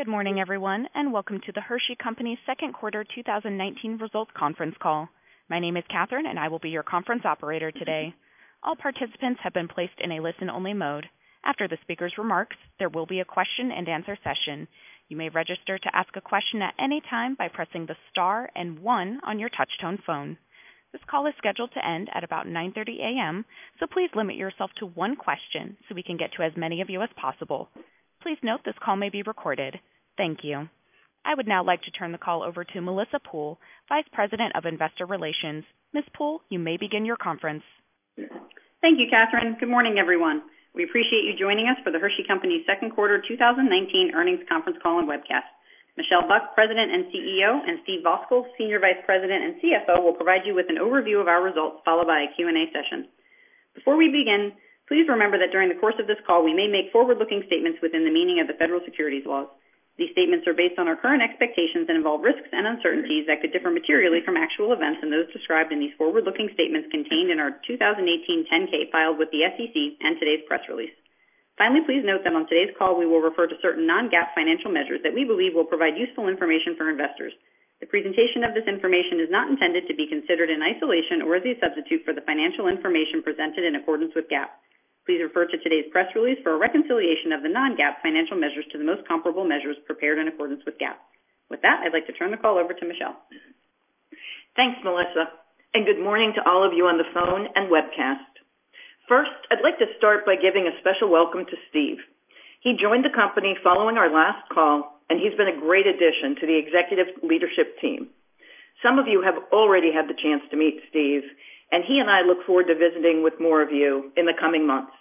Good morning, everyone, and welcome to the Hershey Company's second quarter 2019 results conference call. My name is Catherine, and I will be your conference operator today. All participants have been placed in a listen-only mode. After the speaker's remarks, there will be a question-and-answer session. You may register to ask a question at any time by pressing the star and 1 on your touch-tone phone. This call is scheduled to end at about 9:30 a.m., so please limit yourself to one question so we can get to as many of you as possible. Please note this call may be recorded. Thank you. I would now like to turn the call over to Melissa Poole, Vice President of Investor Relations. Ms. Poole, you may begin your conference. Thank you, Catherine. Good morning, everyone. We appreciate you joining us for the Hershey Company's second quarter 2019 earnings conference call and webcast. Michelle Buck, President and CEO, and Steve Voskal, Senior Vice President and CFO, will provide you with an overview of our results, followed by a Q&A session. Before we begin, please remember that during the course of this call, we may make forward-looking statements within the meaning of the federal securities laws. These statements are based on our current expectations and involve risks and uncertainties that could differ materially from actual events and those described in these forward-looking statements contained in our 2018 10-K filed with the SEC and today's press release. Finally, please note that on today's call, we will refer to certain non-GAAP financial measures that we believe will provide useful information for investors. The presentation of this information is not intended to be considered in isolation or as a substitute for the financial information presented in accordance with GAAP. Please refer to today's press release for a reconciliation of the non-GAAP financial measures to the most comparable measures prepared in accordance with GAAP. With that, I'd like to turn the call over to Michelle. Thanks, Melissa, and good morning to all of you on the phone and webcast. First, I'd like to start by giving a special welcome to Steve. He joined the company following our last call, and he's been a great addition to the executive leadership team. Some of you have already had the chance to meet Steve, and he and I look forward to visiting with more of you in the coming months.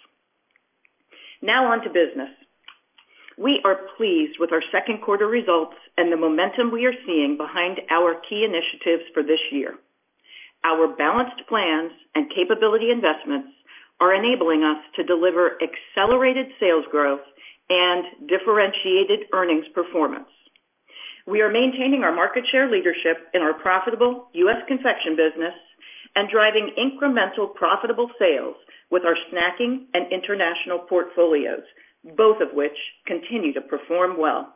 Now on to business. We are pleased with our second quarter results and the momentum we are seeing behind our key initiatives for this year. Our balanced plans and capability investments are enabling us to deliver accelerated sales growth and differentiated earnings performance. We are maintaining our market share leadership in our profitable U.S. confection business and driving incremental profitable sales with our snacking and international portfolios, both of which continue to perform well.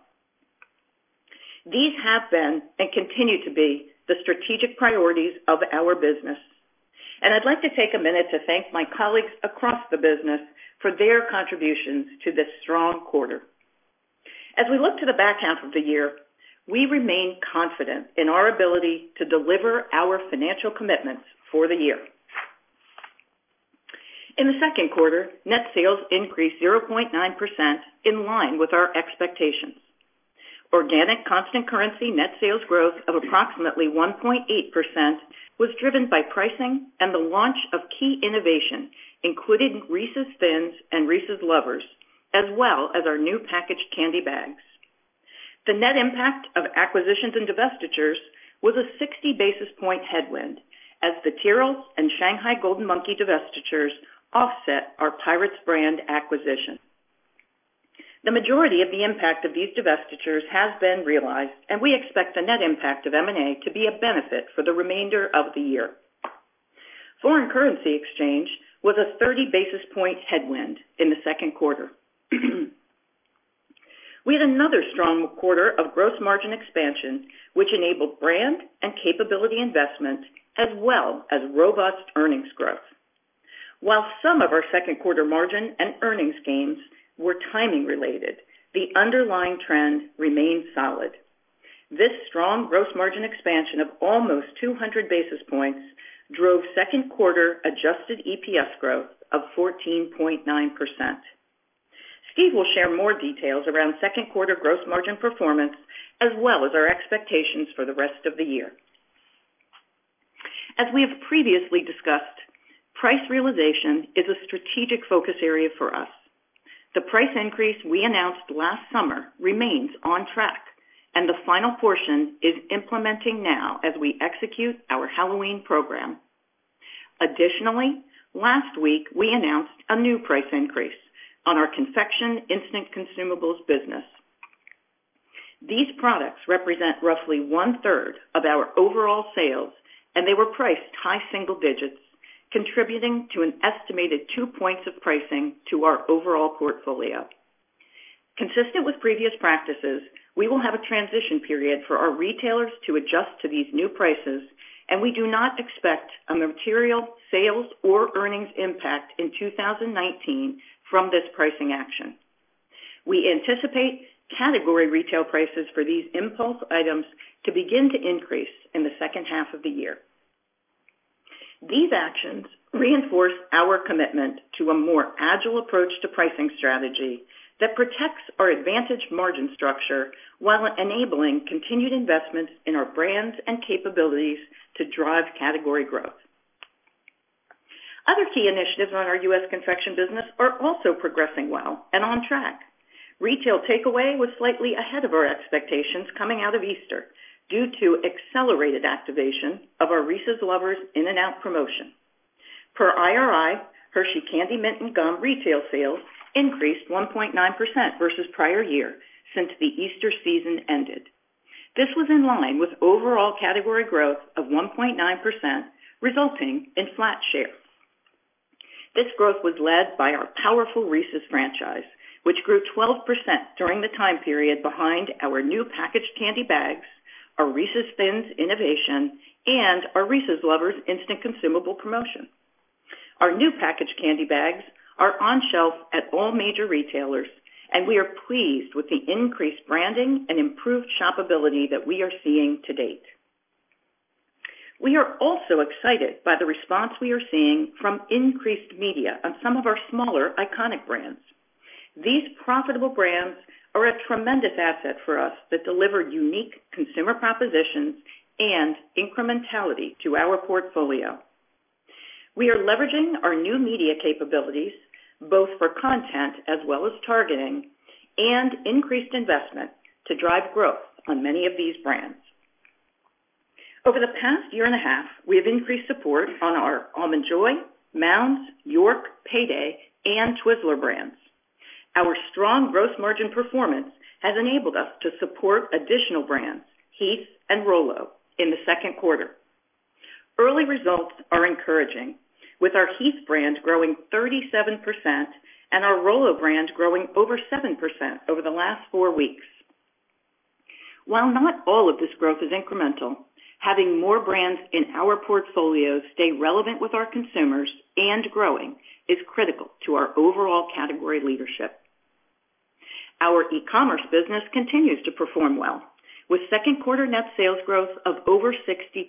These have been and continue to be the strategic priorities of our business. And I'd like to take a minute to thank my colleagues across the business for their contributions to this strong quarter. As we look to the back half of the year, we remain confident in our ability to deliver our financial commitments for the year. In the second quarter, net sales increased 0.9% in line with our expectations. Organic constant currency net sales growth of approximately 1.8% was driven by pricing and the launch of key innovation, including Reese's Thins and Reese's Lovers, as well as our new packaged candy bags. The net impact of acquisitions and divestitures was a 60 basis point headwind, as the Tyrrell's and Shanghai Golden Monkey divestitures offset our Pirates brand acquisition. The majority of the impact of these divestitures has been realized, and we expect the net impact of M&A to be a benefit for the remainder of the year. Foreign currency exchange was a 30 basis point headwind in the second quarter. We had another strong quarter of gross margin expansion, which enabled brand and capability investment as well as robust earnings growth. While some of our second quarter margin and earnings gains were timing related, the underlying trend remained solid. This strong gross margin expansion of almost 200 basis points drove second quarter adjusted EPS growth of 14.9%. Steve will share more details around second quarter gross margin performance as well as our expectations for the rest of the year. As we have previously discussed, price realization is a strategic focus area for us. The price increase we announced last summer remains on track, and the final portion is implementing now as we execute our Halloween program. Additionally, last week we announced a new price increase on our confection instant consumables business. These products represent roughly 1/3 of our overall sales, and they were priced high single digits, contributing to an estimated 2 points of pricing to our overall portfolio. Consistent with previous practices, we will have a transition period for our retailers to adjust to these new prices, and we do not expect a material sales or earnings impact in 2019 from this pricing action. We anticipate category retail prices for these impulse items to begin to increase in the second half of the year. These actions reinforce our commitment to a more agile approach to pricing strategy that protects our advantaged margin structure while enabling continued investments in our brands and capabilities to drive category growth. Other key initiatives on our U.S. confection business are also progressing well and on track. Retail takeaway was slightly ahead of our expectations coming out of Easter due to accelerated activation of our Reese's Lovers In-N-Out promotion. Per IRI, Hershey Candy Mint and Gum retail sales increased 1.9% versus prior year since the Easter season ended. This was in line with overall category growth of 1.9%, resulting in flat share. This growth was led by our powerful Reese's franchise, which grew 12% during the time period behind our new packaged candy bags, our Reese's Thins innovation, and our Reese's Lovers Instant Consumable promotion. Our new packaged candy bags are on shelf at all major retailers, and we are pleased with the increased branding and improved shoppability that we are seeing to date. We are also excited by the response we are seeing from increased media on some of our smaller iconic brands. These profitable brands are a tremendous asset for us that deliver unique consumer propositions and incrementality to our portfolio. We are leveraging our new media capabilities, both for content as well as targeting, and increased investment to drive growth on many of these brands. Over the past year and a half, we have increased support on our Almond Joy, Mounds, York, Payday, and Twizzler brands. Our strong gross margin performance has enabled us to support additional brands, Heath and Rolo, in the second quarter. Early results are encouraging, with our Heath brand growing 37% and our Rolo brand growing over 7% over the last 4 weeks. While not all of this growth is incremental, having more brands in our portfolio stay relevant with our consumers and growing is critical to our overall category leadership. Our e-commerce business continues to perform well, with second quarter net sales growth of over 60%.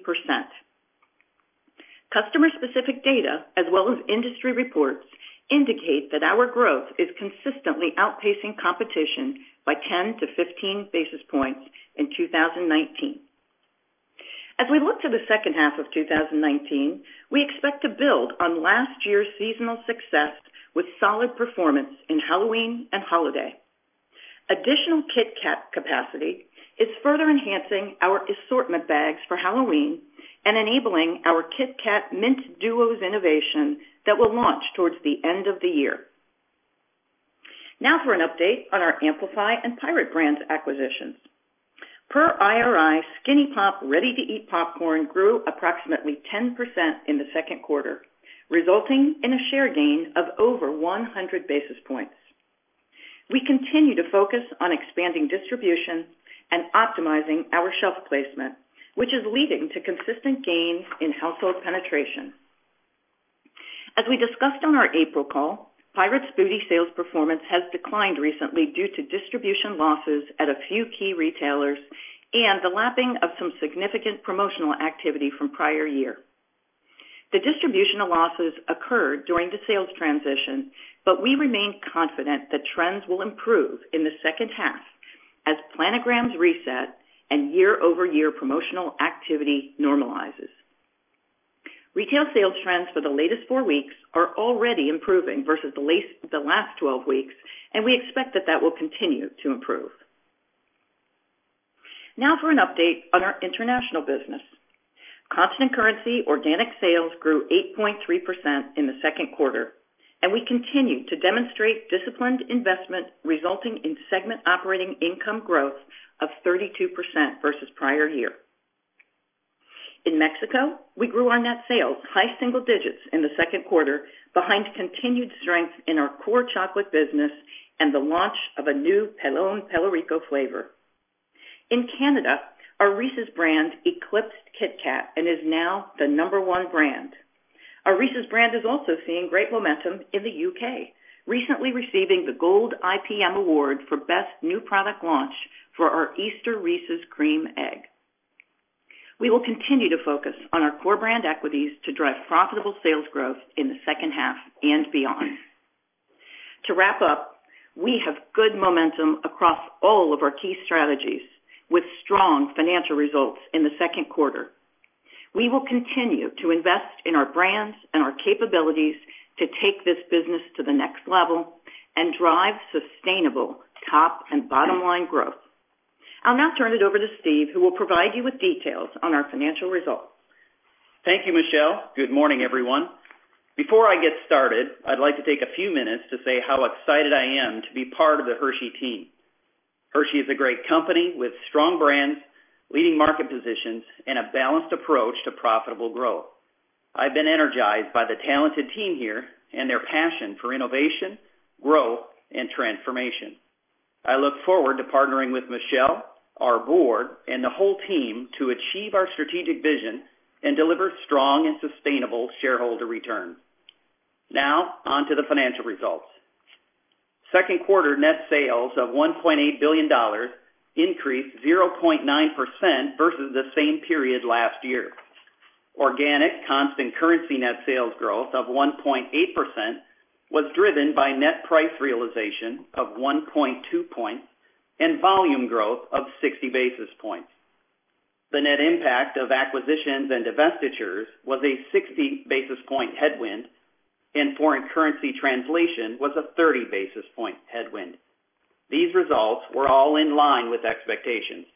Customer-specific data, as well as industry reports, indicate that our growth is consistently outpacing competition by 10 to 15 basis points in 2019. As we look to the second half of 2019, we expect to build on last year's seasonal success with solid performance in Halloween and holiday. Additional Kit Kat capacity is further enhancing our assortment bags for Halloween and enabling our Kit Kat Mint Duos innovation that will launch towards the end of the year. Now for an update on our Amplify and Pirate Brands acquisitions. Per IRI, Skinny Pop ready-to-eat popcorn grew approximately 10% in the second quarter, resulting in a share gain of over 100 basis points. We continue to focus on expanding distribution and optimizing our shelf placement, which is leading to consistent gains in household penetration. As we discussed on our April call, Pirate's Booty sales performance has declined recently due to distribution losses at a few key retailers and the lapping of some significant promotional activity from prior year. The distribution losses occurred during the sales transition, but we remain confident that trends will improve in the second half as planograms reset and year-over-year promotional activity normalizes. Retail sales trends for the latest 4 weeks are already improving versus the last 12 weeks, and we expect that will continue to improve. Now for an update on our international business. Constant currency organic sales grew 8.3% in the second quarter, and we continue to demonstrate disciplined investment resulting in segment operating income growth of 32% versus prior year. In Mexico, we grew our net sales high single digits in the second quarter behind continued strength in our core chocolate business and the launch of a new Pelón Pelo Rico flavor. In Canada, our Reese's brand eclipsed Kit Kat and is now the #1 brand. Our Reese's brand is also seeing great momentum in the UK, recently receiving the Gold IPM Award for Best New Product Launch for our Easter Reese's Cream Egg. We will continue to focus on our core brand equities to drive profitable sales growth in the second half and beyond. To wrap up, we have good momentum across all of our key strategies with strong financial results in the second quarter. We will continue to invest in our brands and our capabilities to take this business to the next level and drive sustainable top and bottom line growth. I'll now turn it over to Steve, who will provide you with details on our financial results. Thank you, Michelle. Good morning, everyone. Before I get started, I'd like to take a few minutes to say how excited I am to be part of the Hershey team. Hershey is a great company with strong brands, leading market positions, and a balanced approach to profitable growth. I've been energized by the talented team here and their passion for innovation, growth, and transformation. I look forward to partnering with Michelle, our board, and the whole team to achieve our strategic vision and deliver strong and sustainable shareholder returns. Now, on to the financial results. Second quarter net sales of $1.8 billion increased 0.9% versus the same period last year. Organic constant currency net sales growth of 1.8% was driven by net price realization of 1.2 points and volume growth of 60 basis points. The net impact of acquisitions and divestitures was a 60 basis point headwind, and foreign currency translation was a 30 basis point headwind. These results were all in line with expectations.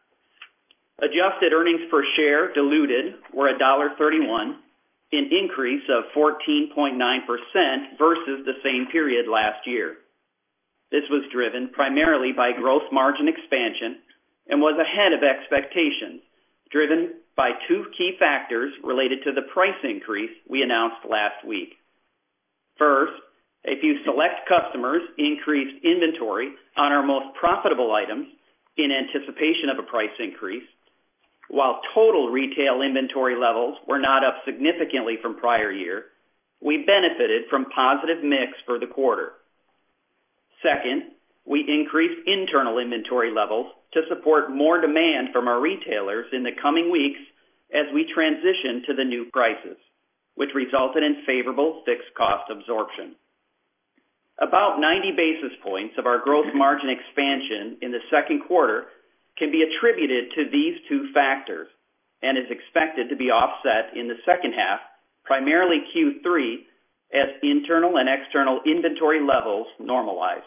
Adjusted earnings per share diluted were $1.31, an increase of 14.9% versus the same period last year. This was driven primarily by gross margin expansion and was ahead of expectations, driven by two key factors related to the price increase we announced last week. First, a few select customers increased inventory on our most profitable items in anticipation of a price increase. While total retail inventory levels were not up significantly from prior year, we benefited from positive mix for the quarter. Second, we increased internal inventory levels to support more demand from our retailers in the coming weeks as we transition to the new prices, which resulted in favorable fixed cost absorption. About 90 basis points of our gross margin expansion in the second quarter can be attributed to these two factors and is expected to be offset in the second half, primarily Q3, as internal and external inventory levels normalize.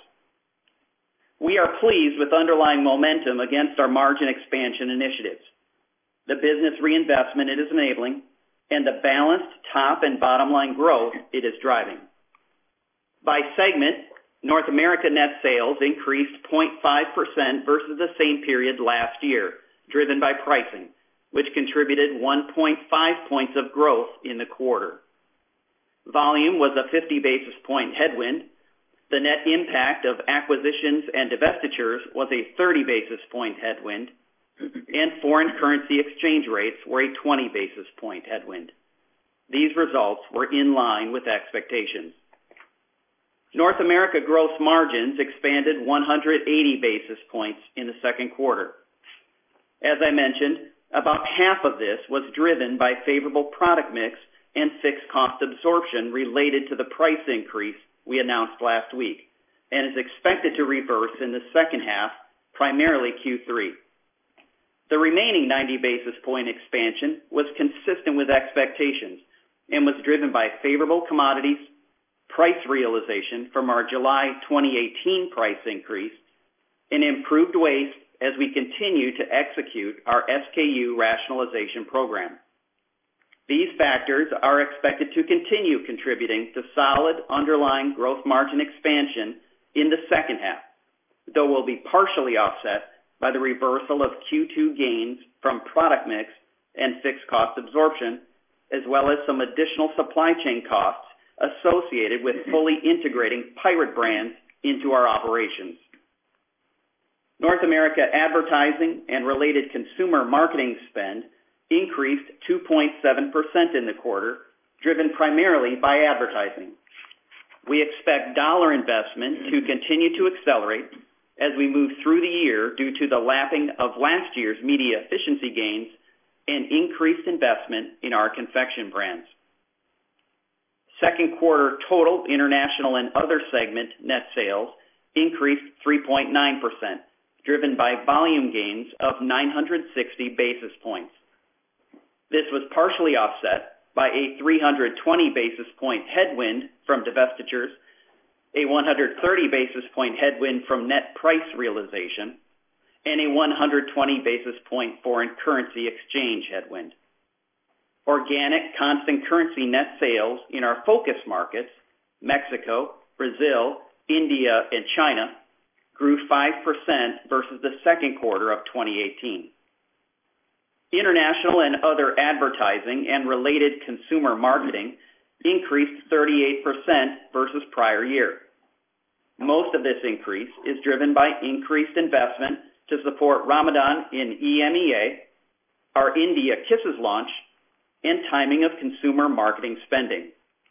We are pleased with underlying momentum against our margin expansion initiatives, the business reinvestment it is enabling, and the balanced top and bottom line growth it is driving. By segment, North America net sales increased 0.5% versus the same period last year, driven by pricing, which contributed 1.5 points of growth in the quarter. Volume was a 50 basis point headwind. The net impact of acquisitions and divestitures was a 30 basis point headwind, and foreign currency exchange rates were a 20 basis point headwind. These results were in line with expectations. North America gross margins expanded 180 basis points in the second quarter. As I mentioned, about half of this was driven by favorable product mix and fixed cost absorption related to the price increase we announced last week, and is expected to reverse in the second half, primarily Q3. The remaining 90 basis point expansion was consistent with expectations and was driven by favorable commodities, price realization from our July 2018 price increase, and improved waste as we continue to execute our SKU rationalization program. These factors are expected to continue contributing to solid underlying gross margin expansion in the second half, though will be partially offset by the reversal of Q2 gains from product mix and fixed cost absorption, as well as some additional supply chain costs associated with fully integrating Pirate brands into our operations. North America advertising and related consumer marketing spend increased 2.7% in the quarter, driven primarily by advertising. We expect dollar investment to continue to accelerate as we move through the year due to the lapping of last year's media efficiency gains and increased investment in our confection brands. Second quarter total international and other segment net sales increased 3.9%, driven by volume gains of 960 basis points. This was partially offset by a 320 basis point headwind from divestitures, a 130 basis point headwind from net price realization, and a 120 basis point foreign currency exchange headwind. Organic constant currency net sales in our focus markets, Mexico, Brazil, India, and China, grew 5% versus the second quarter of 2018. International and other advertising and related consumer marketing increased 38% versus prior year. Most of this increase is driven by increased investment to support Ramadan in EMEA, our India Kisses launch, and timing of consumer marketing spending.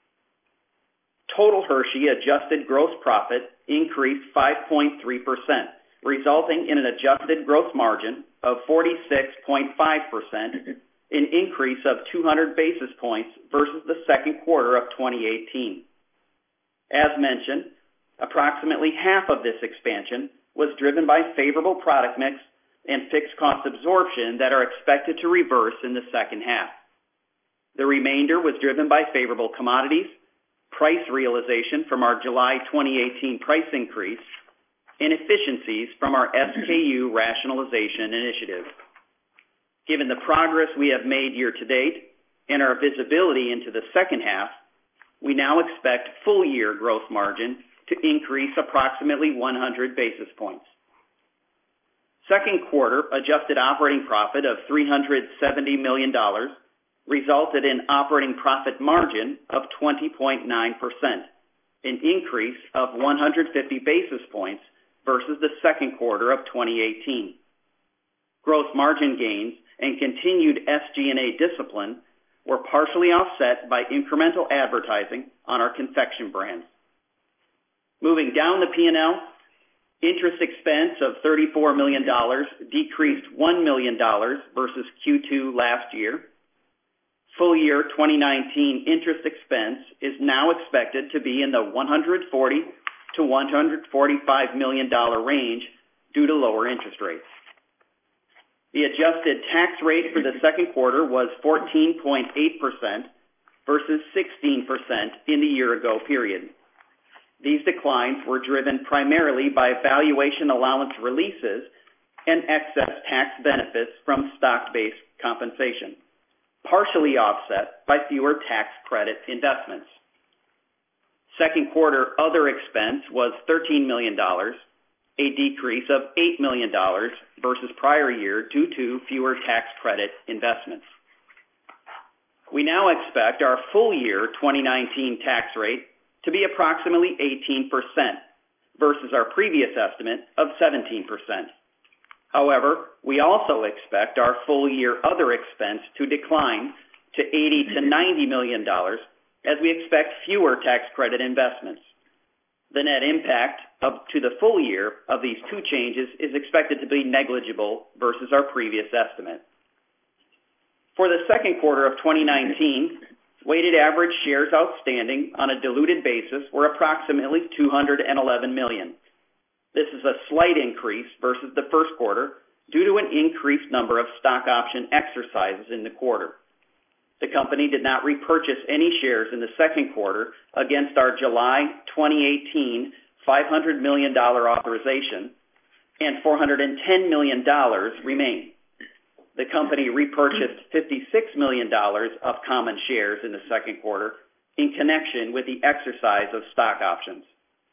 Total Hershey adjusted gross profit increased 5.3%, resulting in an adjusted gross margin of 46.5%, an increase of 200 basis points versus the second quarter of 2018. As mentioned, approximately half of this expansion was driven by favorable product mix and fixed cost absorption that are expected to reverse in the second half. The remainder was driven by favorable commodities, price realization from our July 2018 price increase, and efficiencies from our SKU rationalization initiative. Given the progress we have made year to date and our visibility into the second half, we now expect full year gross margin to increase approximately 100 basis points. Second quarter adjusted operating profit of $370 million resulted in operating profit margin of 20.9%, an increase of 150 basis points versus the second quarter of 2018. Gross margin gains and continued SG&A discipline were partially offset by incremental advertising on our confection brands. Moving down the P&L, interest expense of $34 million decreased $1 million versus Q2 last year. Full year 2019 interest expense is now expected to be in the $140 to $145 million range due to lower interest rates. The adjusted tax rate for the second quarter was 14.8% versus 16% in the year-ago period. These declines were driven primarily by valuation allowance releases and excess tax benefits from stock-based compensation, partially offset by fewer tax credit investments. Second quarter other expense was $13 million, a decrease of $8 million versus prior year due to fewer tax credit investments. We now expect our full year 2019 tax rate to be approximately 18% versus our previous estimate of 17%. However, we also expect our full year other expense to decline to $80 to $90 million as we expect fewer tax credit investments. The net impact to the full year of these two changes is expected to be negligible versus our previous estimate. For the second quarter of 2019, weighted average shares outstanding on a diluted basis were approximately 211 million. This is a slight increase versus the first quarter due to an increased number of stock option exercises in the quarter. The company did not repurchase any shares in the second quarter against our July 2018 $500 million authorization, and $410 million remain. The company repurchased $56 million of common shares in the second quarter in connection with the exercise of stock options.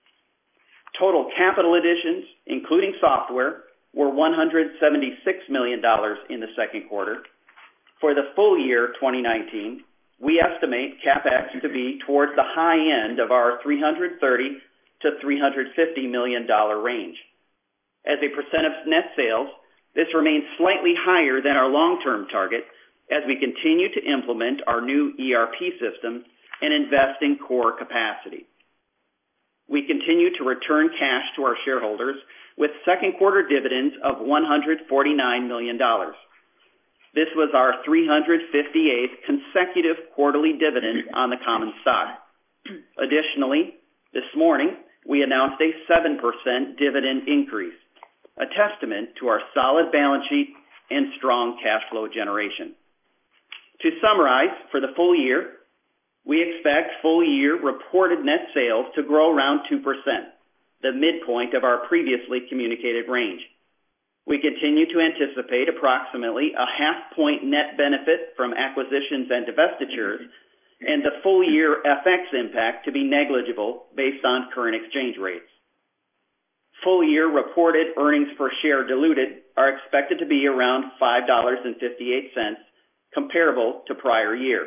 Total capital additions, including software, were $176 million in the second quarter. For the full year 2019, we estimate CapEx to be towards the high end of our $330 to $350 million range. As a percent of net sales, this remains slightly higher than our long-term target as we continue to implement our new ERP system and invest in core capacity. We continue to return cash to our shareholders with second quarter dividends of $149 million. This was our 358th consecutive quarterly dividend on the common stock. Additionally, this morning, we announced a 7% dividend increase, a testament to our solid balance sheet and strong cash flow generation. To summarize, for the full year, we expect full year reported net sales to grow around 2%, the midpoint of our previously communicated range. We continue to anticipate approximately a half-point net benefit from acquisitions and divestitures, and the full year FX impact to be negligible based on current exchange rates. Full year reported earnings per share diluted are expected to be around $5.58, comparable to prior year.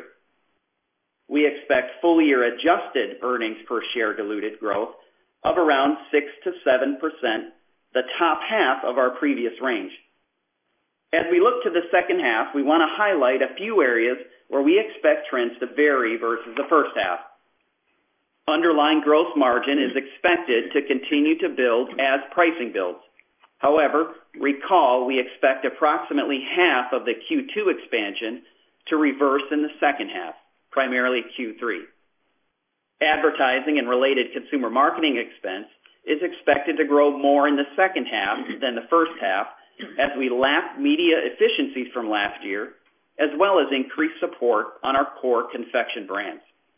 We expect full year adjusted earnings per share diluted growth of around 6 to 7%, the top half of our previous range. As we look to the second half, we want to highlight a few areas where we expect trends to vary versus the first half. Underlying gross margin is expected to continue to build as pricing builds. However, recall we expect approximately half of the Q2 expansion to reverse in the second half, primarily Q3. Advertising and related consumer marketing expense is expected to grow more in the second half than the first half as we lap media efficiencies from last year, as well as increased support on our core confection brands.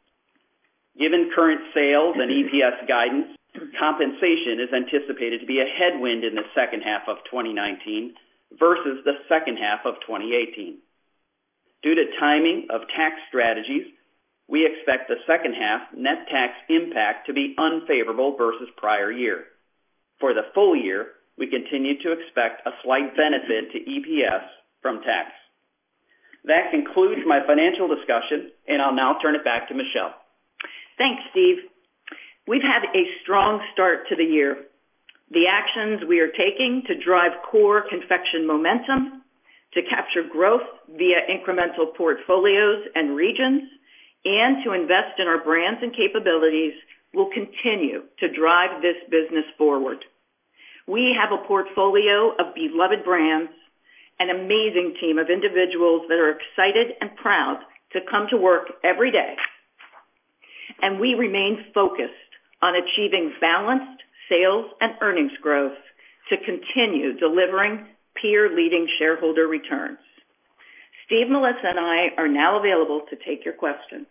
Given current sales and EPS guidance, compensation is anticipated to be a headwind in the second half of 2019 versus the second half of 2018. Due to timing of tax strategies, we expect the second half net tax impact to be unfavorable versus prior year. For the full year, we continue to expect a slight benefit to EPS from tax. That concludes my financial discussion, and I'll now turn it back to Michelle. Thanks, Steve. We've had a strong start to the year. The actions we are taking to drive core confection momentum, to capture growth via incremental portfolios and regions, and to invest in our brands and capabilities will continue to drive this business forward. We have a portfolio of beloved brands, an amazing team of individuals that are excited and proud to come to work every day, and we remain focused on achieving balanced sales and earnings growth to continue delivering peer-leading shareholder returns. Steve, Melissa, and I are now available to take your questions.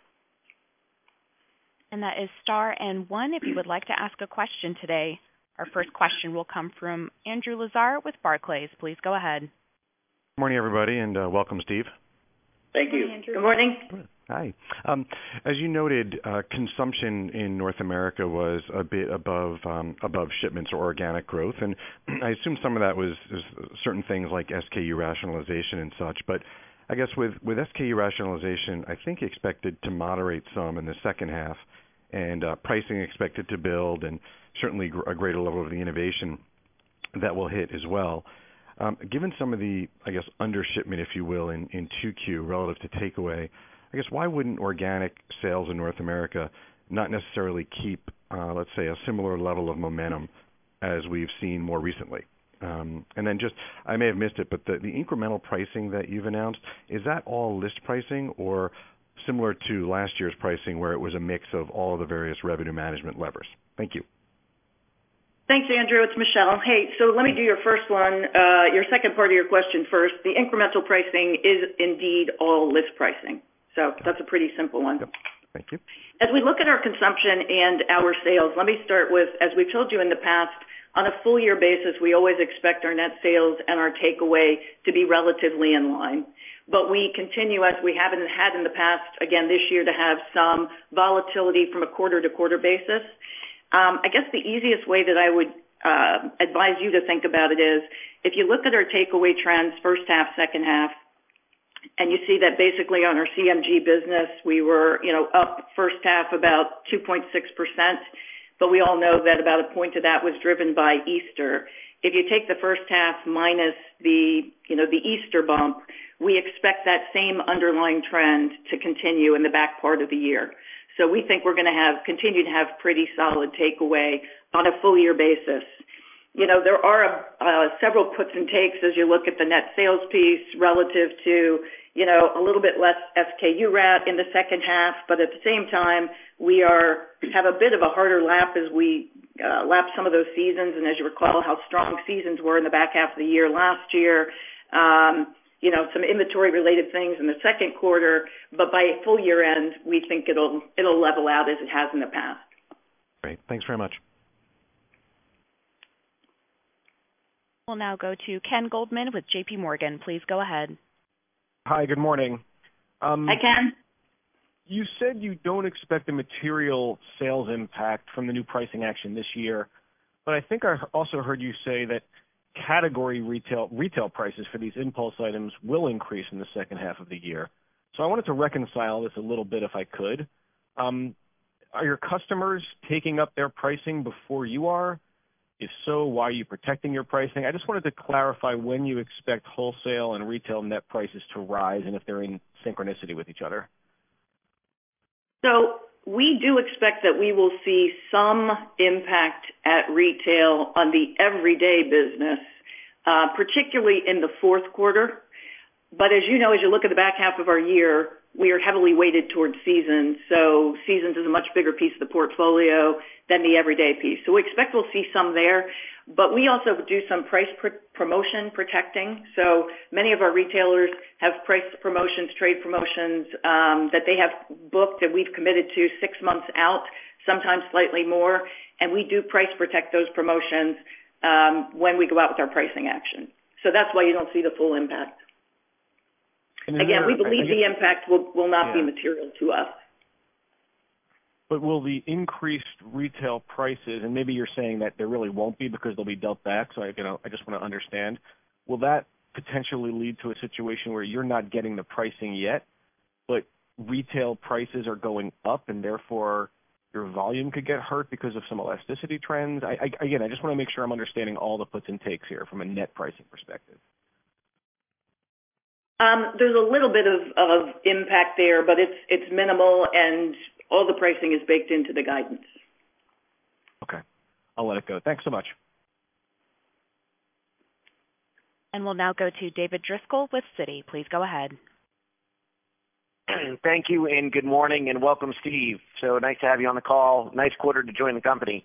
And that is star and one if you would like to ask a question today. Our first question will come from Andrew Lazar with Barclays. Please go ahead. Good morning, everybody, and welcome, Steve. Thank you. Good morning. Hi. As you noted, consumption in North America was a bit above shipments or organic growth, and I assume some of that was certain things like SKU rationalization and such. But I guess with SKU rationalization, I think expected to moderate some in the second half, and pricing expected to build, and certainly a greater level of the innovation that will hit as well. Given some of the, I guess, undershipment, if you will, in 2Q relative to takeaway, I guess why wouldn't organic sales in North America not necessarily keep, let's say, a similar level of momentum as we've seen more recently? And then just, I may have missed it, but the incremental pricing that you've announced, is that all list pricing or similar to last year's pricing where it was a mix of all of the various revenue management levers? Thank you. Thanks, Andrew. It's Michelle. Hey, so let me do your first one, your second part of your question first. The incremental pricing is indeed all list pricing. So that's a pretty simple one. Yep. Thank you. As we look at our consumption and our sales, let me start with, as we've told you in the past, on a full year basis, we always expect our net sales and our takeaway to be relatively in line. But we continue, as we haven't had in the past, again this year, to have some volatility from a quarter-to-quarter basis. I guess the easiest way that I would advise you to think about it is, if you look at our takeaway trends, first half, second half, and you see that basically on our CMG business, we were, up first half about 2.6%, but we all know that about a point of that was driven by Easter. if you take the first half minus the Easter bump, we expect that same underlying trend to continue in the back part of the year. So we think we're going to continue to have pretty solid takeaway on a full year basis. There are several puts and takes as you look at the net sales piece relative to, a little bit less SKU rat in the second half, but at the same time, we have a bit of a harder lap as we lap some of those seasons. And as you recall, how strong seasons were in the back half of the year last year. Some inventory related things in the second quarter, but by full year end, we think it'll level out as it has in the past. Great. Thanks very much. We'll now go to Ken Goldman with J.P. Morgan. Please go ahead. Hi, good morning. Hi, Ken. You said you don't expect a material sales impact from the new pricing action this year, but I think I also heard you say that category retail prices for these impulse items will increase in the second half of the year. So I wanted to reconcile this a little bit if I could. Are your customers taking up their pricing before you are? If so, why are you protecting your pricing? I just wanted to clarify when you expect wholesale and retail net prices to rise and if they're in synchronicity with each other. So we do expect that we will see some impact at retail on the everyday business, particularly in the fourth quarter. But as you know, as you look at the back half of our year, we are heavily weighted towards seasons. So seasons is a much bigger piece of the portfolio than the everyday piece. So we expect we'll see some there. But we also do some price promotion protecting. So many of our retailers have price promotions, trade promotions that they have booked that we've committed to 6 months out, sometimes slightly more. And we do price protect those promotions when we go out with our pricing action. So that's why you don't see the full impact. Again, we believe the impact will not be material to us. But will the increased retail prices, and maybe you're saying that there really won't be because they'll be dealt back, so I just want to understand, will that potentially lead to a situation where you're not getting the pricing yet, but retail prices are going up and therefore your volume could get hurt because of some elasticity trends? I just want to make sure I'm understanding all the puts and takes here from a net pricing perspective. There's a little bit of impact there, but it's minimal, and all the pricing is baked into the guidance. Okay. I'll let it go. Thanks so much. And we'll now go to David Driscoll with Citi. Please go ahead. Thank you, and good morning, and welcome, Steve. So nice to have you on the call. Nice quarter to join the company.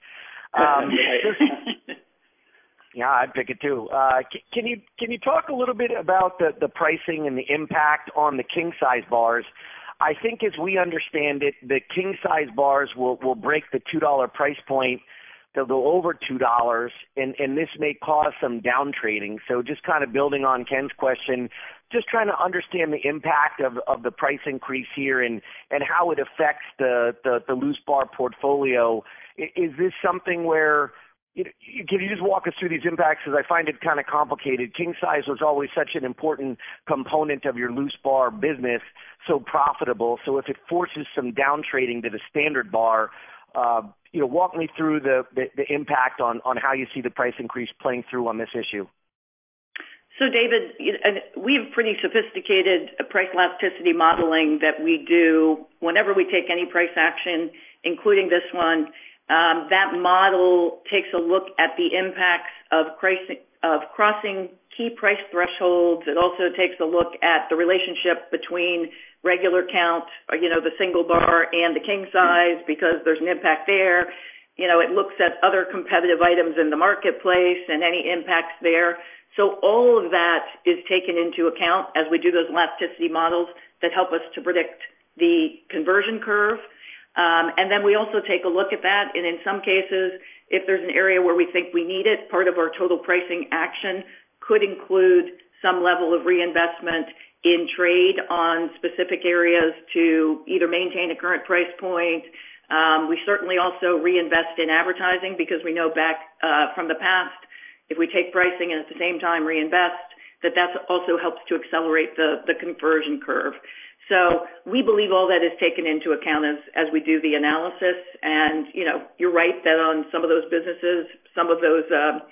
Yeah, I'd pick it too. Can you talk a little bit about the pricing and the impact on the king size bars? I think as we understand it, the king size bars will break the $2 price point. They'll go over $2, and this may cause some down trading. So just kind of building on Ken's question, just trying to understand the impact of the price increase here and how it affects the loose bar portfolio. Is this something where can you just walk us through these impacts, because I find it kind of complicated. King size was always such an important component of your loose bar business, so profitable. So if it forces some down trading to the standard bar, walk me through the impact on how you see the price increase playing through on this issue. So, David, we have pretty sophisticated price elasticity modeling that we do whenever we take any price action, including this one. That model takes a look at the impacts of crossing key price thresholds. It also takes a look at the relationship between regular count, the single bar, and the king size, because there's an impact there. It looks at other competitive items in the marketplace and any impacts there. So all of that is taken into account as we do those elasticity models that help us to predict the conversion curve. And then we also take a look at that, and in some cases, if there's an area where we think we need it, part of our total pricing action could include some level of reinvestment in trade on specific areas to either maintain a current price point. We certainly also reinvest in advertising, because we know back from the past, if we take pricing and at the same time reinvest, that also helps to accelerate the conversion curve. So we believe all that is taken into account as we do the analysis. And, you're right that on some of those businesses, some of those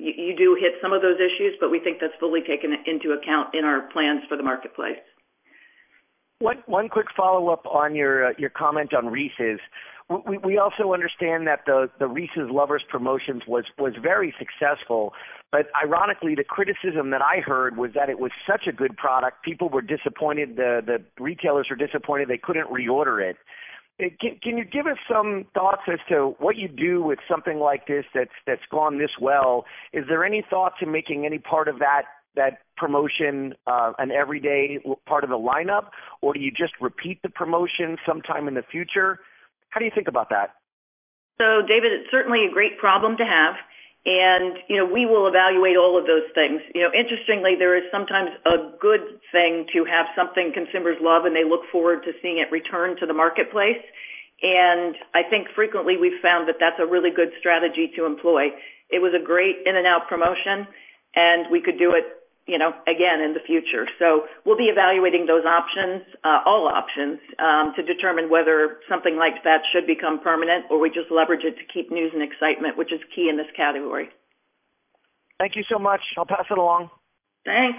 you do hit some of those issues, but we think that's fully taken into account in our plans for the marketplace. One quick follow-up on your comment on Reese's. We also understand that the Reese's Lovers promotions was very successful, but ironically, the criticism that I heard was that it was such a good product, people were disappointed, the retailers were disappointed they couldn't reorder it. Can you give us some thoughts as to what you do with something like this that's gone this well? Is there any thought to making any part of that promotion an everyday part of the lineup, or do you just repeat the promotion sometime in the future? How do you think about that? So, David, it's certainly a great problem to have, and we will evaluate all of those things. Interestingly, there is sometimes a good thing to have something consumers love and they look forward to seeing it return to the marketplace. And I think frequently we've found that that's a really good strategy to employ. It was a great in-and-out promotion, and we could do it again in the future. So we'll be evaluating those options, all options, to determine whether something like that should become permanent or we just leverage it to keep news and excitement, which is key in this category. Thank you so much. I'll pass it along. Thanks.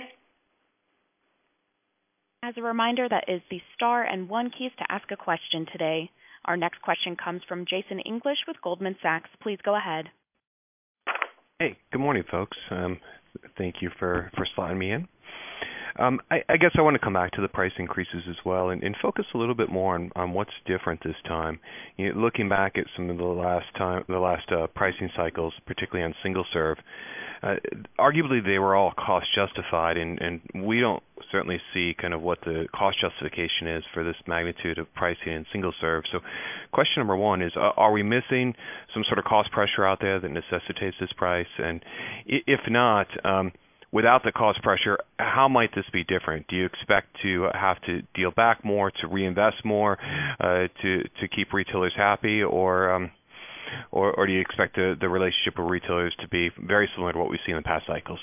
As a reminder, that is the star and one keys to ask a question today. Our next question comes from Jason English with Goldman Sachs. Please go ahead. Hey, good morning, folks. Thank you for slotting me in. I guess I want to come back to the price increases as well and focus a little bit more on what's different this time. Looking back at some of the last pricing cycles, particularly on single serve, arguably they were all cost justified, and we don't certainly see kind of what the cost justification is for this magnitude of pricing in single serve. So question number one is, are we missing some sort of cost pressure out there that necessitates this price? And if not, without the cost pressure, how might this be different? Do you expect to have to deal back more, to reinvest more, to keep retailers happy, or do you expect the relationship with retailers to be very similar to what we've seen in past cycles?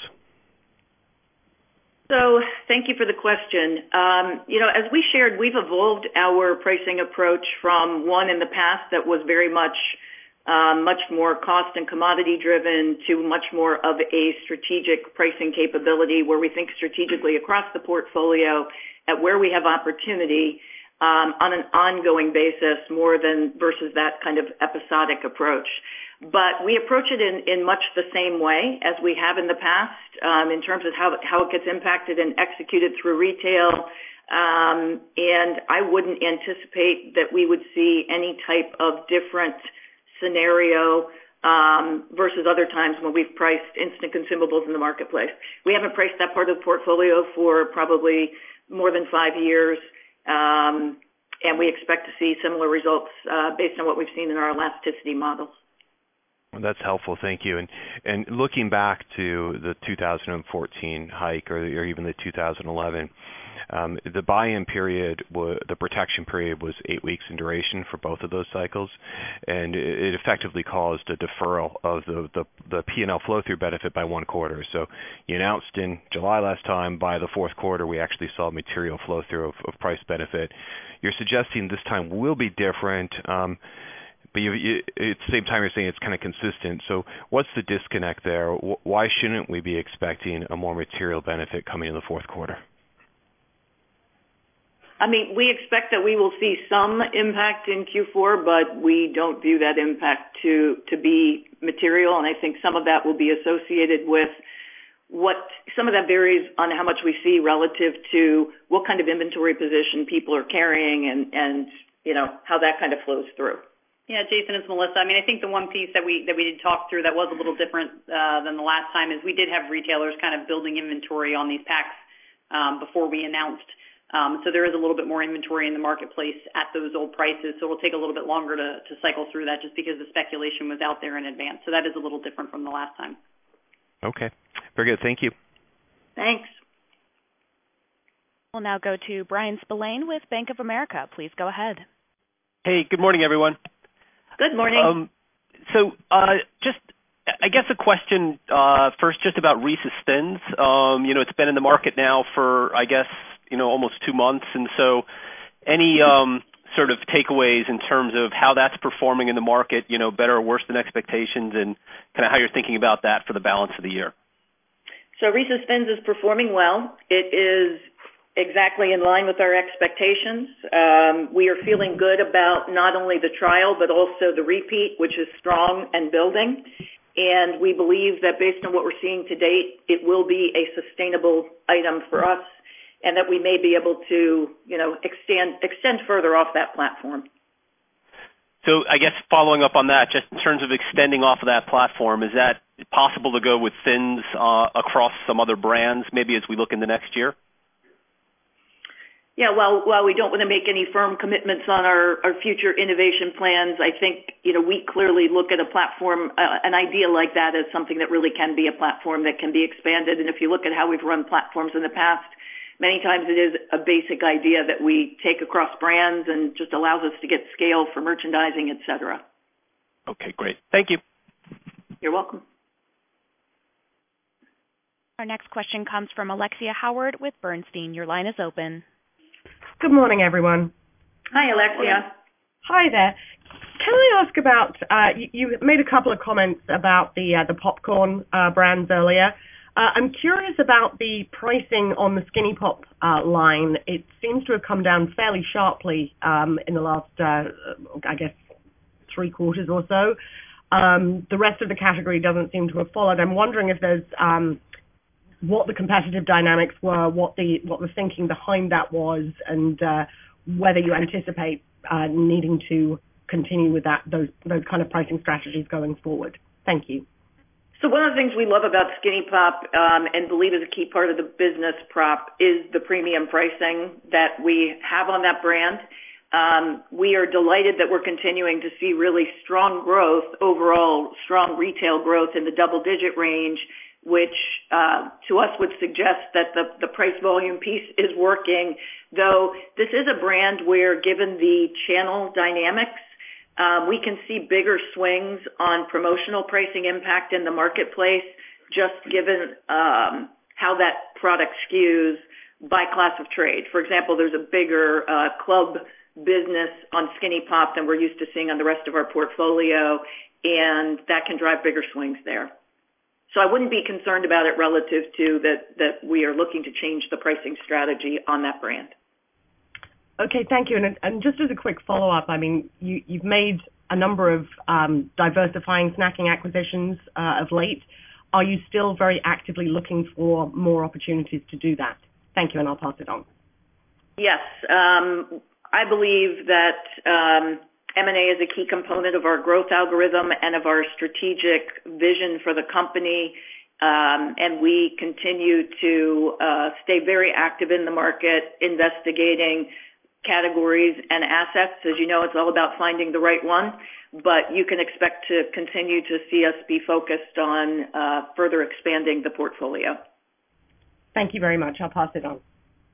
So thank you for the question. As we shared, we've evolved our pricing approach from one in the past that was very much more cost and commodity driven to much more of a strategic pricing capability where we think strategically across the portfolio at where we have opportunity on an ongoing basis more than versus that kind of episodic approach. But we approach it in much the same way as we have in the past in terms of how it gets impacted and executed through retail. And I wouldn't anticipate that we would see any type of different scenario versus other times when we've priced instant consumables in the marketplace. We haven't priced that part of the portfolio for probably more than 5 years, and we expect to see similar results based on what we've seen in our elasticity models. Well, that's helpful, thank you. And looking back to the 2014 hike or even the 2011, the buy-in period, the protection period was 8 weeks in duration for both of those cycles, and it effectively caused a deferral of the P&L flow-through benefit by 1 quarter. So you announced in July last time, by the fourth quarter, we actually saw material flow-through of price benefit. You're suggesting this time will be different, but at the same time you're saying it's kind of consistent. So what's the disconnect there? Why shouldn't we be expecting a more material benefit coming in the fourth quarter? I mean, we expect that we will see some impact in Q4, but we don't view that impact to be material, and I think some of that will be associated with some of that varies on how much we see relative to what kind of inventory position people are carrying and how that kind of flows through. Yeah, Jason, it's Melissa. I mean, I think the one piece that we did talk through that was a little different than the last time is we did have retailers kind of building inventory on these packs before we announced. So there is a little bit more inventory in the marketplace at those old prices. So it'll take a little bit longer to cycle through that just because the speculation was out there in advance. So that is a little different from the last time. Okay. Very good. Thank you. Thanks. We'll now go to Brian Spillane with Bank of America. Please go ahead. Hey, good morning, everyone. Good morning. Just, I guess a question first just about Reese's Thins. It's been in the market now for, I guess, almost 2 months. And so any sort of takeaways in terms of how that's performing in the market, better or worse than expectations, and kind of how you're thinking about that for the balance of the year. So Reese's Thins is performing well. It is exactly in line with our expectations. We are feeling good about not only the trial, but also the repeat, which is strong and building. And we believe that based on what we're seeing to date, it will be a sustainable item for us, and that we may be able to, extend further off that platform. So I guess following up on that, just in terms of extending off of that platform, is that possible to go with Thins across some other brands, maybe as we look in the next year? Yeah, while we don't want to make any firm commitments on our future innovation plans, I think, we clearly look at a platform, an idea like that as something that really can be a platform that can be expanded. And if you look at how we've run platforms in the past, many times it is a basic idea that we take across brands and just allows us to get scale for merchandising, et cetera. Okay, great. Thank you. You're welcome. Our next question comes from Alexia Howard with Bernstein. Your line is open. Good morning, everyone. Hi, Alexia. Hi there. Can I ask about, you made a couple of comments about the popcorn brands earlier. I'm curious about the pricing on the Skinny Pop line. It seems to have come down fairly sharply in the last, I guess, 3 quarters or so. The rest of the category doesn't seem to have followed. I'm wondering if there's what the competitive dynamics were, what the thinking behind that was, and whether you anticipate needing to continue with those kind of pricing strategies going forward. Thank you. So one of the things we love about Skinny Pop and believe is a key part of the business prop is the premium pricing that we have on that brand. We are delighted that we're continuing to see really strong growth, overall strong retail growth in the double-digit range, which to us would suggest that the price volume piece is working, though this is a brand where, given the channel dynamics, we can see bigger swings on promotional pricing impact in the marketplace, just given how that product skews by class of trade. For example, there's a bigger club business on Skinny Pop than we're used to seeing on the rest of our portfolio, and that can drive bigger swings there. So I wouldn't be concerned about it relative to that we are looking to change the pricing strategy on that brand. Okay, thank you. And just as a quick follow-up, I mean, you've made a number of diversifying snacking acquisitions of late. Are you still very actively looking for more opportunities to do that? Thank you, and I'll pass it on. Yes. I believe that M&A is a key component of our growth algorithm and of our strategic vision for the company, and we continue to stay very active in the market, investigating categories and assets. As you know, it's all about finding the right one, but you can expect to continue to see us be focused on further expanding the portfolio. Thank you very much. I'll pass it on.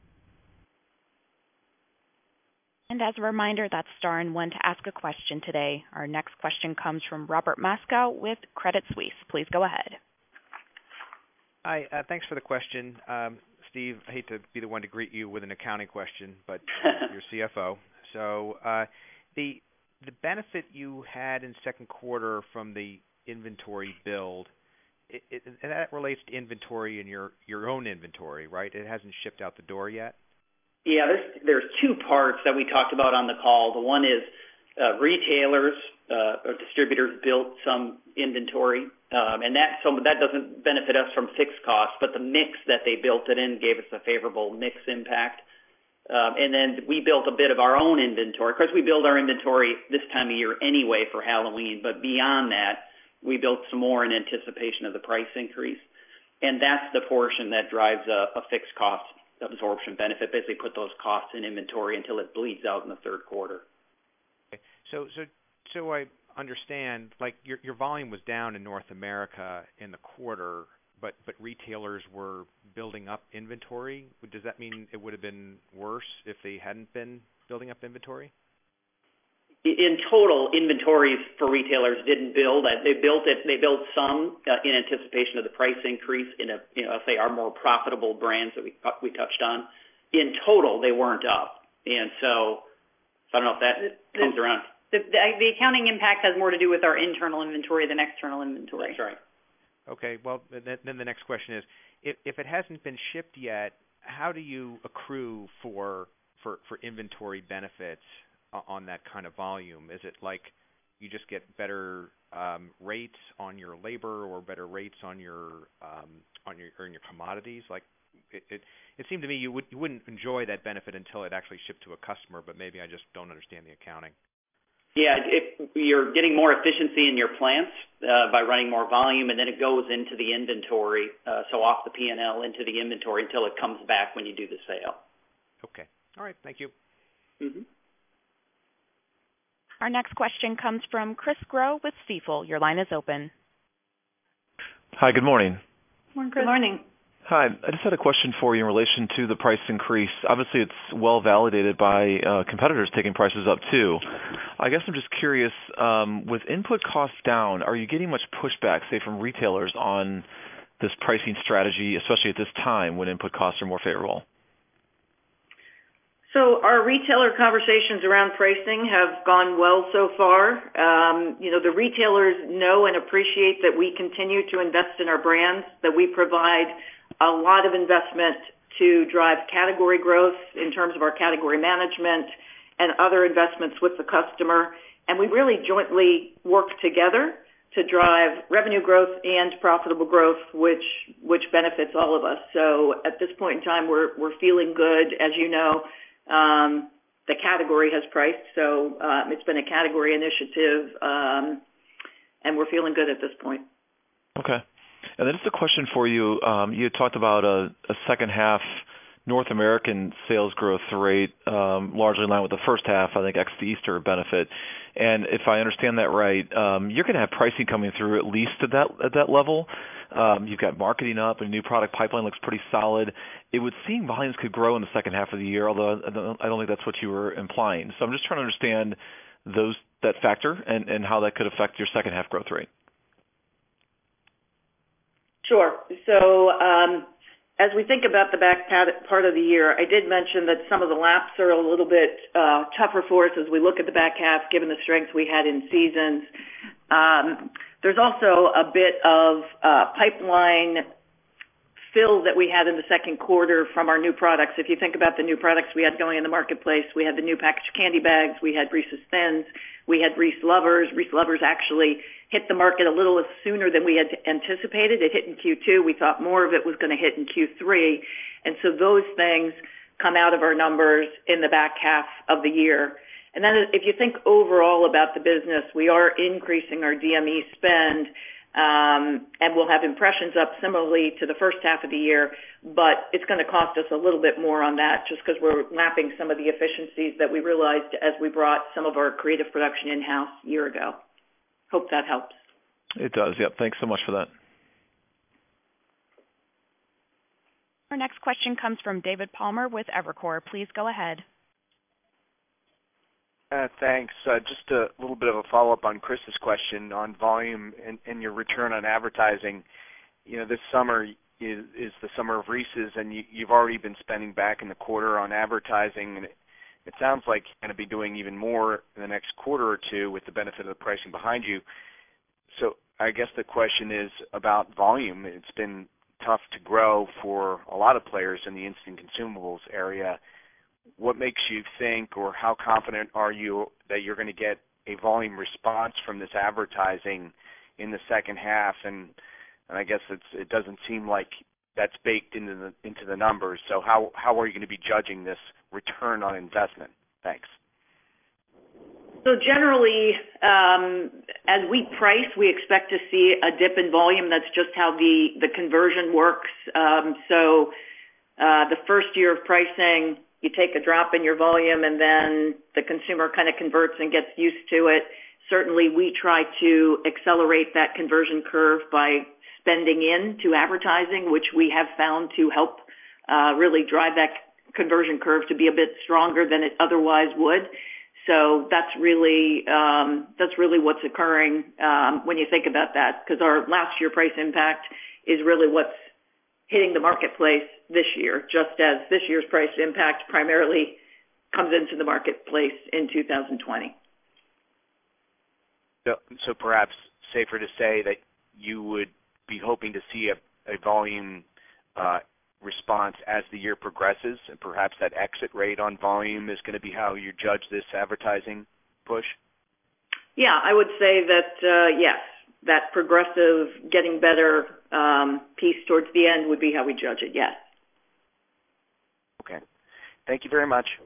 And as a reminder, that's star and 1 to ask a question today. Our next question comes from Robert Moskow with Credit Suisse. Please go ahead. Hi, thanks for the question. Steve, I hate to be the one to greet you with an accounting question, but you're CFO. So the benefit you had in second quarter from the inventory build, and that relates to inventory in your own inventory, right? It hasn't shipped out the door yet? Yeah, there's 2 parts that we talked about on the call. The one is retailers or distributors built some inventory, and that doesn't benefit us from fixed costs, but the mix that they built it in gave us a favorable mix impact. And then we built a bit of our own inventory. Of course, we build our inventory this time of year anyway for Halloween, but beyond that, we built some more in anticipation of the price increase. And that's the portion that drives a fixed cost absorption benefit. Basically put those costs in inventory until it bleeds out in the third quarter. Okay. So I understand, like your volume was down in North America in the quarter, but retailers were building up inventory. Does that mean it would have been worse if they hadn't been building up inventory? In total, inventories for retailers didn't build. They built some in anticipation of the price increase in say our more profitable brands that we touched on. In total, they weren't up. And so So I don't know if that comes around. The accounting impact has more to do with our internal inventory than external inventory. That's right. Okay. Well, then the next question is, if it hasn't been shipped yet, how do you accrue for inventory benefits on that kind of volume? Is it like you just get better rates on your labor or better rates on your commodities? Like it seemed to me you wouldn't enjoy that benefit until it actually shipped to a customer, but maybe I just don't understand the accounting. Yeah, you're getting more efficiency in your plants by running more volume, and then it goes into the inventory, so off the P&L into the inventory until it comes back when you do the sale. Okay. All right. Thank you. Mm-hmm. Our next question comes from Chris Growe with Stifel. Your line is open. Hi, good morning. Morning, Chris. Good morning. Hi, I just had a question for you in relation to the price increase. Obviously, it's well validated by competitors taking prices up too. I guess I'm just curious, with input costs down, are you getting much pushback, say, from retailers on this pricing strategy, especially at this time when input costs are more favorable? So our retailer conversations around pricing have gone well so far. The retailers know and appreciate that we continue to invest in our brands, that we provide a lot of investment to drive category growth in terms of our category management and other investments with the customer. And we really jointly work together to drive revenue growth and profitable growth, which benefits all of us. So at this point in time, we're feeling good. As you know, the category has priced, so it's been a category initiative, and we're feeling good at this point. Okay. And then just a question for you. You talked about a second half North American sales growth rate largely in line with the first half, I think, ex the Easter benefit. And if I understand that right, you're going to have pricing coming through at least at that level. You've got marketing up, and new product pipeline looks pretty solid. It would seem volumes could grow in the second half of the year, although I don't think that's what you were implying. So I'm just trying to understand that factor and how that could affect your second half growth rate. Sure. So as we think about the back part of the year, I did mention that some of the laps are a little bit tougher for us as we look at the back half, given the strength we had in seasons. There's also a bit of pipeline fill that we had in the second quarter from our new products. If you think about the new products we had going in the marketplace, we had the new packaged candy bags, we had Reese's Thins, we had Reese Lovers. Reese Lovers actually hit the market a little sooner than we had anticipated. It hit in Q2. We thought more of it was going to hit in Q3. And so those things come out of our numbers in the back half of the year. And then if you think overall about the business, we are increasing our DME spend, and we'll have impressions up similarly to the first half of the year, but it's going to cost us a little bit more on that just because we're lapping some of the efficiencies that we realized as we brought some of our creative production in-house a year ago. Hope that helps. It does, yep. Thanks so much for that. Our next question comes from David Palmer with Evercore. Please go ahead. Thanks. Just a little bit of a follow-up on Chris's question on volume and your return on advertising. This summer is the summer of Reese's, and you've already been spending back in the quarter on advertising, and it sounds like you're going to be doing even more in the next quarter or two with the benefit of the pricing behind you. So I guess the question is about volume. It's been tough to grow for a lot of players in the instant consumables area. What makes you think, or how confident are you that you're going to get a volume response from this advertising in the second half? And I guess it doesn't seem like that's baked into the numbers. So how are you going to be judging this return on investment? Thanks. So generally, as we price, we expect to see a dip in volume. That's just how the conversion works. So the first year of pricing, you take a drop in your volume, and then the consumer kind of converts and gets used to it. Certainly, we try to accelerate that conversion curve by spending into advertising, which we have found to help really drive that conversion curve to be a bit stronger than it otherwise would. So that's really what's occurring when you think about that, because our last year price impact is really what's hitting the marketplace this year, just as this year's price impact primarily comes into the marketplace in 2020. So perhaps safer to say that you would be hoping to see a volume response as the year progresses, and perhaps that exit rate on volume is going to be how you judge this advertising push? Yeah, I would say that, yes, that progressive, getting better piece towards the end would be how we judge it, yes. Okay. Thank you very much.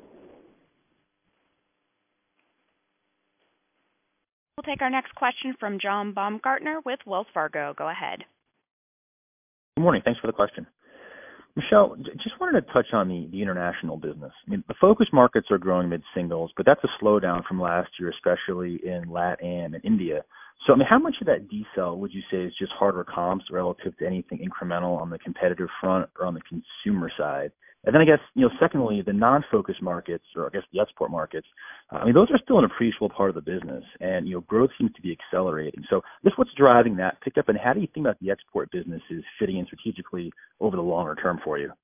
We'll take our next question from John Baumgartner with Wells Fargo. Go ahead. Good morning. Thanks for the question. Michelle, just wanted to touch on the international business. I mean, the focus markets are growing mid-singles, but that's a slowdown from last year, especially in LatAm and India. So, I mean, how much of that decel would you say is just harder comps relative to anything incremental on the competitive front or on the consumer side? And then I guess, secondly, the non-focus markets, or I guess the export markets, I mean, those are still an appreciable part of the business, and, growth seems to be accelerating. So this what's driving that pickup, and how do you think about the export businesses fitting in strategically over the longer term for you?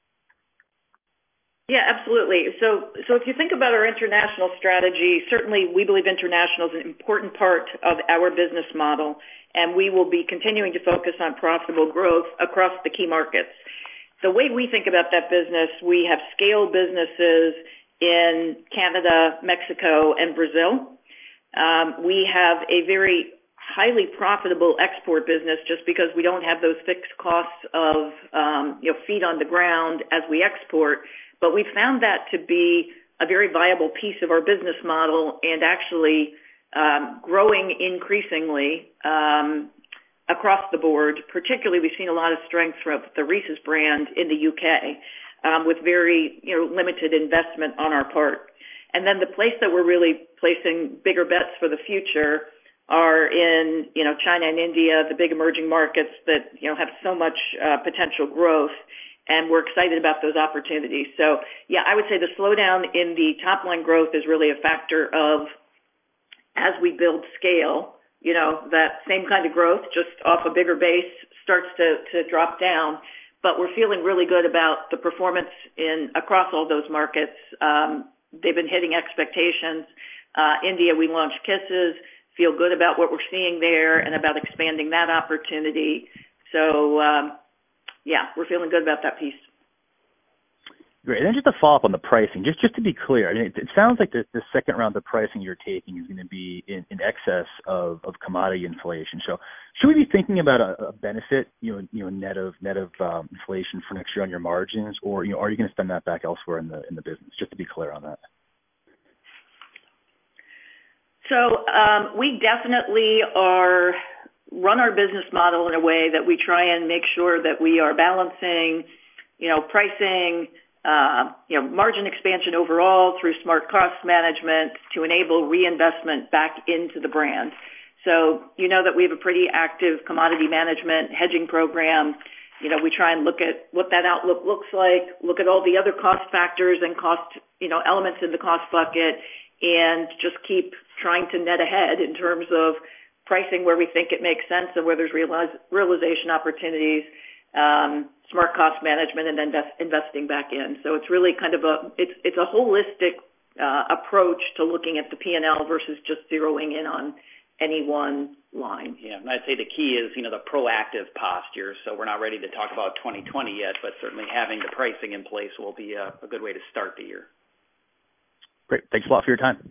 Yeah, absolutely. So if you think about our international strategy, certainly we believe international is an important part of our business model, and we will be continuing to focus on profitable growth across the key markets. The way we think about that business, we have scale businesses in Canada, Mexico, and Brazil. We have a very highly profitable export business just because we don't have those fixed costs of feet on the ground as we export. But we found that to be a very viable piece of our business model and actually growing increasingly across the board. Particularly, we've seen a lot of strength from the Reese's brand in the UK with very limited investment on our part. And then the place that we're really placing bigger bets for the future are in China and India, the big emerging markets that have so much potential growth. And we're excited about those opportunities. So, yeah, I would say the slowdown in the top line growth is really a factor of, as we build scale, that same kind of growth just off a bigger base starts to drop down. But we're feeling really good about the performance across all those markets. They've been hitting expectations. India, we launched Kisses. Feel good about what we're seeing there and about expanding that opportunity. So, yeah, we're feeling good about that piece. Great. And then just to follow up on the pricing, just to be clear, I mean, it sounds like the second round of pricing you're taking is going to be in excess of commodity inflation. So should we be thinking about a benefit, net of inflation for next year on your margins, or are you going to spend that back elsewhere in the business? Just to be clear on that. So we definitely run our business model in a way that we try and make sure that we are balancing, pricing, margin expansion overall through smart cost management to enable reinvestment back into the brand. So that we have a pretty active commodity management hedging program. We try and look at what that outlook looks like, look at all the other cost factors and cost, elements in the cost bucket, and just keep trying to net ahead in terms of pricing where we think it makes sense and where there's realization opportunities, smart cost management, and then investing back in. So it's really kind of it's a holistic approach to looking at the P&L versus just zeroing in on any one line. Yeah, and I'd say the key is, the proactive posture. So we're not ready to talk about 2020 yet, but certainly having the pricing in place will be a good way to start the year. Great. Thanks a lot for your time.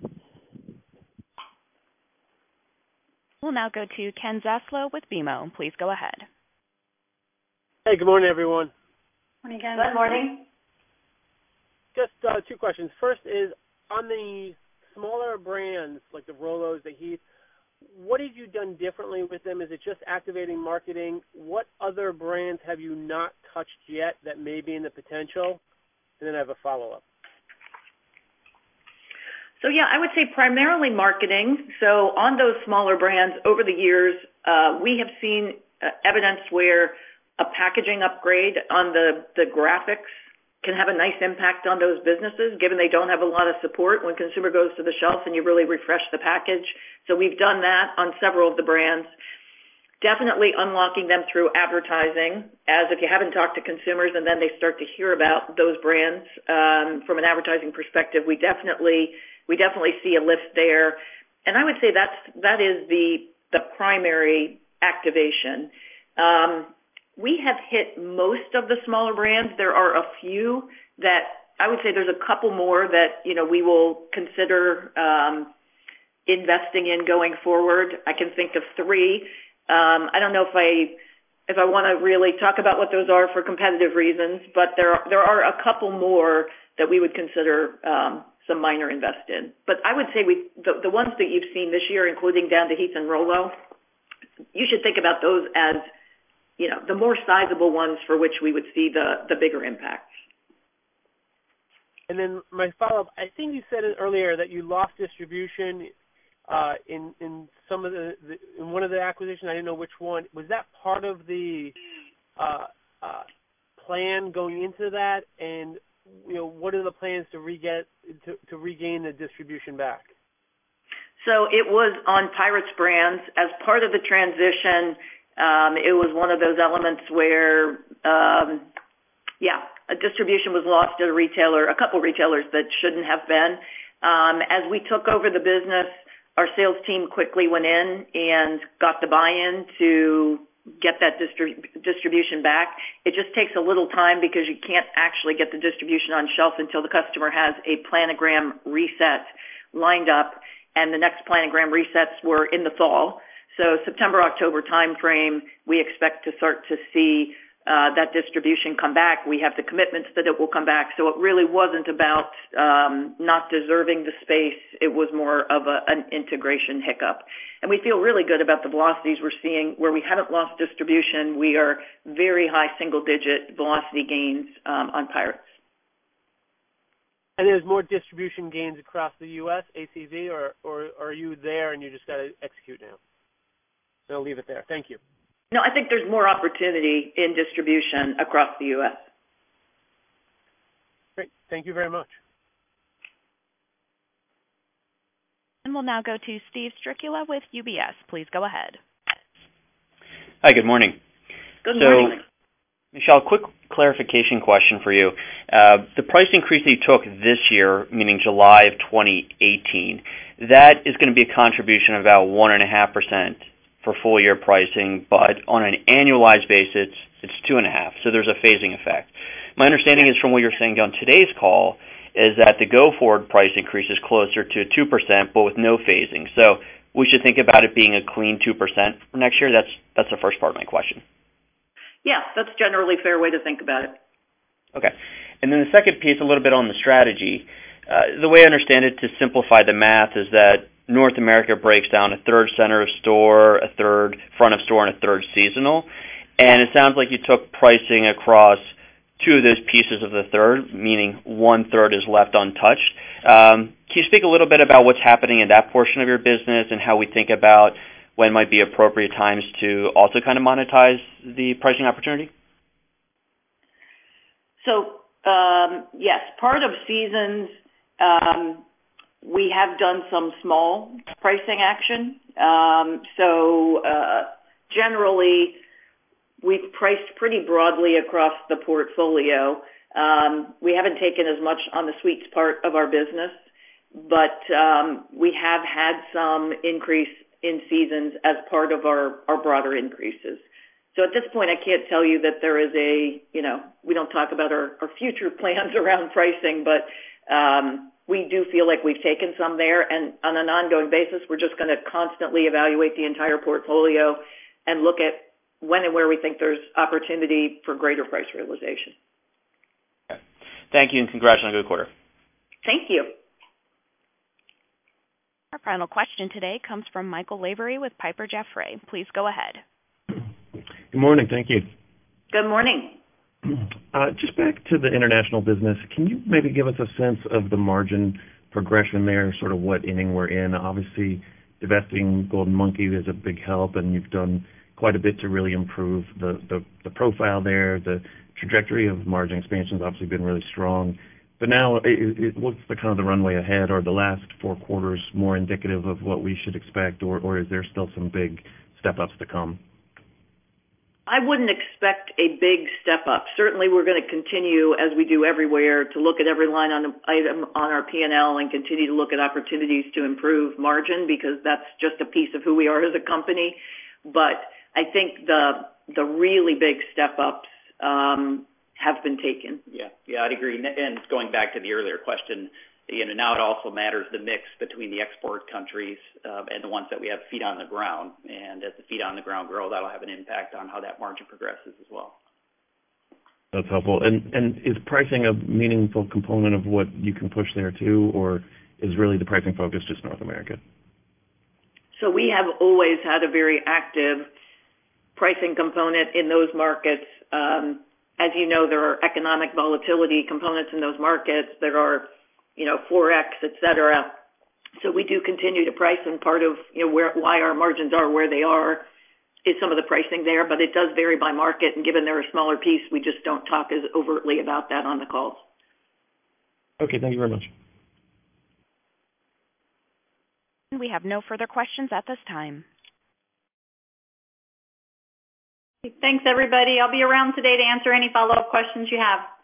We'll now go to Ken Zaslow with BMO. Please go ahead. Hey, good morning, everyone. Morning, Ken. Good morning. Just two questions. First is, on the smaller brands like the Rolos, the Heath, what have you done differently with them? Is it just activating marketing? What other brands have you not touched yet that may be in the potential? And then I have a follow-up. So, yeah, I would say primarily marketing. So on those smaller brands over the years, we have seen evidence where a packaging upgrade on the graphics can have a nice impact on those businesses, given they don't have a lot of support when consumer goes to the shelf and you really refresh the package. So we've done that on several of the brands. Definitely unlocking them through advertising, as if you haven't talked to consumers and then they start to hear about those brands from an advertising perspective, we definitely see a lift there. And I would say that is the primary activation. We have hit most of the smaller brands. There are a few that I would say there's a couple more that we will consider investing in going forward. I can think of 3. I don't know if I want to really talk about what those are for competitive reasons, but there are a couple more that we would consider some minor invest in. But I would say the ones that you've seen this year, including Down to Heath and Rolo, you should think about those as the more sizable ones for which we would see the bigger impacts. And then my follow-up, I think you said it earlier that you lost distribution in some of in one of the acquisitions. I didn't know which one. Was that part of the plan going into that? And what are the plans to regain the distribution back? So it was on Pirates brands as part of the transition. It was one of those elements where, a distribution was lost at a couple retailers that shouldn't have been. As we took over the business, our sales team quickly went in and got the buy-in to get that distribution back. It just takes a little time because you can't actually get the distribution on shelf until the customer has a planogram reset lined up, and the next planogram resets were in the fall. So September, October timeframe, we expect to start to see that distribution come back. We have the commitments that it will come back. So it really wasn't about not deserving the space. It was more of an integration hiccup. And we feel really good about the velocities we're seeing. Where we haven't lost distribution, we are very high single-digit velocity gains on Pirates. And there's more distribution gains across the U.S., ACV, or are you there and you just got to execute now? So I'll leave it there. Thank you. No, I think there's more opportunity in distribution across the U.S. Great. Thank you very much. And we'll now go to Steve Strycula with UBS. Please go ahead. Hi, good morning. Good morning. Michelle, quick clarification question for you. The price increase that you took this year, meaning July of 2018, that is going to be a contribution of about 1.5% for full year pricing, but on an annualized basis, it's 2.5%. So there's a phasing effect. My understanding is from what you're saying on today's call is that the go-forward price increase is closer to 2%, but with no phasing. So we should think about it being a clean 2% for next year. That's the first part of my question. Yeah, that's generally a fair way to think about it. Okay. And then the second piece, a little bit on the strategy. The way I understand it, to simplify the math, is that North America breaks down a third center of store, a third front of store, and a third seasonal. And it sounds like you took pricing across 2 of those pieces of the third, meaning 1/3 is left untouched. Can you speak a little bit about what's happening in that portion of your business and how we think about when might be appropriate times to also kind of monetize the pricing opportunity? So, yes, part of seasons, we have done some small pricing action. Generally, we've priced pretty broadly across the portfolio. We haven't taken as much on the sweets part of our business, but we have had some increase in seasons as part of our broader increases. So at this point, I can't tell you that there is we don't talk about our future plans around pricing, but we do feel like we've taken some there, and on an ongoing basis, we're just going to constantly evaluate the entire portfolio and look at when and where we think there's opportunity for greater price realization. Okay. Thank you, and congrats on a good quarter. Thank you. Our final question today comes from Michael Lavery with Piper Jaffray. Please go ahead. Good morning. Thank you. Good morning. Just back to the international business, can you maybe give us a sense of the margin progression there, sort of what inning we're in? Obviously, divesting Golden Monkey is a big help, and you've done quite a bit to really improve the profile there. The trajectory of margin expansion has obviously been really strong. But now, what's the kind of the runway ahead? Are the last 4 quarters more indicative of what we should expect, or is there still some big step-ups to come? I wouldn't expect a big step up. Certainly we're going to continue, as we do everywhere, to look at every line item on our P&L and continue to look at opportunities to improve margin, because that's just a piece of who we are as a company. But I think the really big step ups have been taken. Yeah, I'd agree. And going back to the earlier question, now it also matters the mix between the export countries and the ones that we have feet on the ground. And as the feet on the ground grow, that'll have an impact on how that margin progresses as well. That's helpful. And is pricing a meaningful component of what you can push there too, or is really the pricing focus just North America? So we have always had a very active pricing component in those markets. As you know, there are economic volatility components in those markets. There are Forex, et cetera. So we do continue to price, and part of why our margins are where they are is some of the pricing there, but it does vary by market, and given they're a smaller piece, we just don't talk as overtly about that on the calls. Okay, thank you very much. We have no further questions at this time. Thanks, everybody. I'll be around today to answer any follow-up questions you have.